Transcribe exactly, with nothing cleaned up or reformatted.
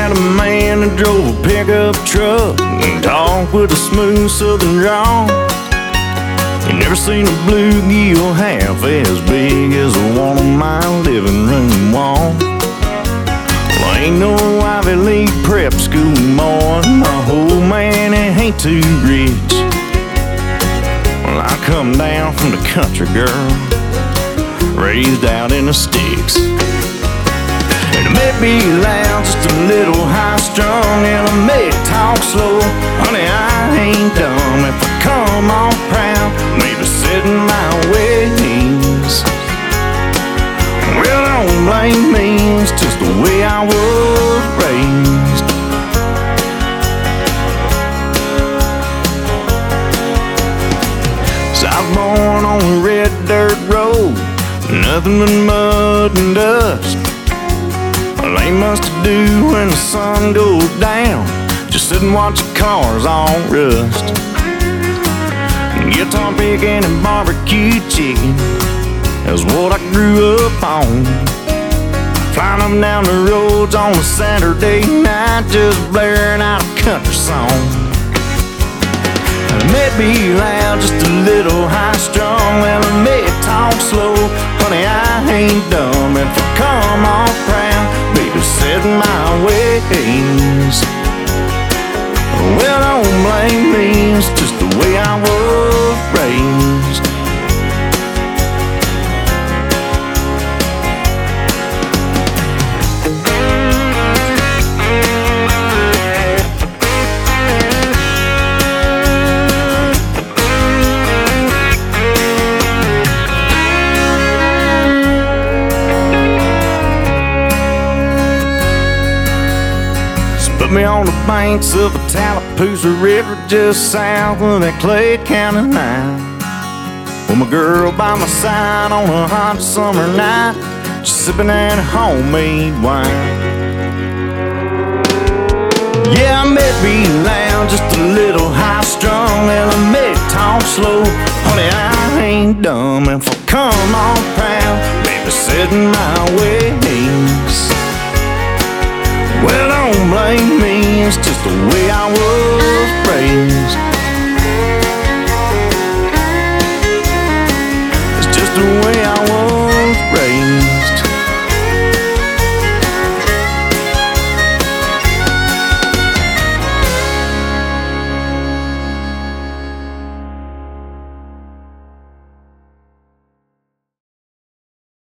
met a man that drove a pickup truck and talked with a smooth southern drawl. You never seen a bluegill half as big as the one on my living room wall. Well, ain't no Ivy League prep school boy, my whole man ain't too rich. Well, I come down from the country, girl, raised out in the sticks. And it may be loud, just a little high-strung, and I may talk slow. Honey, I ain't dumb. If I come on proud, maybe sit in my ways. Well, don't blame me, it's just the way I was raised. So I was born on a red dirt road, nothing but mud and dust. Well, ain't much to do when the sun goes down, just sit and watch the cars all rust. Guitar picking and barbecue chicken is what I grew up on. Flying up down the roads on a Saturday night, just blaring out a country song. It may be loud, just a little high-strung, well, I may talk slow. Honey, I ain't dumb. If I come off proud, baby, set my ways. Well, don't blame me, it's just the way I was raised. Put me on the banks of the Tallapoosa River, just south of that Clay County line, with my girl by my side on a hot summer night, just sipping that homemade wine. Yeah, I may be loud, just a little high-strung, and I may talk slow. Honey, I ain't dumb. If I come on proud, baby, sit in my ways. Well, don't blame me, it's just the way I was raised.